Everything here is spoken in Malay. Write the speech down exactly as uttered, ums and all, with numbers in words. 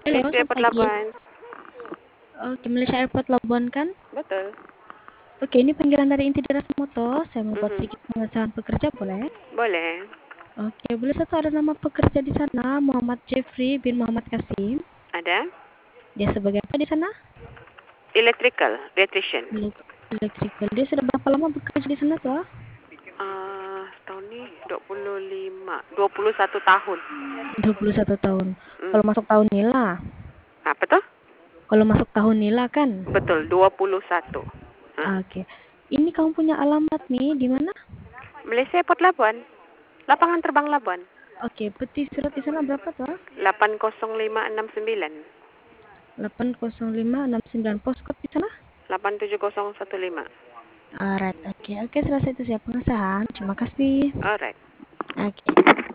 Halo, Malaysia selamat Airport pagi. Labuan. Oke, Malaysia Airport Labuan kan? Betul. Oke, ini panggilan dari Inti Deras Motor. Saya mau buat Mhm. sedikit pengesahan pekerja, boleh? Boleh. Oke, boleh satu ada nama pekerja di sana, Muhammad Jeffrey bin Muhammad Kasim. Ada. Dia sebagai apa di sana? Electrical, electrician. Elek- Electrical. Dia sudah berapa lama bekerja di sana tuh? Uh, tahun ni dua puluh lima, dua puluh satu tahun. dua puluh satu tahun. Hmm. Kalau masuk tahun ni lah. Apa tu? Kalau masuk tahun ni lah kan? Betul, dua puluh satu. Ha. Oke. Ini kamu punya alamat nih, di mana? Malaysia Airport Labuan. Lapangan terbang Labuan. Oke, peti surat di sana berapa tuh? lapan kosong lima enam sembilan. delapan nol lima enam sembilan. Postcode di sana? lapan tujuh kosong satu lima. Alright, oke, oke, selesai itu siap pengesahan. Terima kasih. Alright. Oke.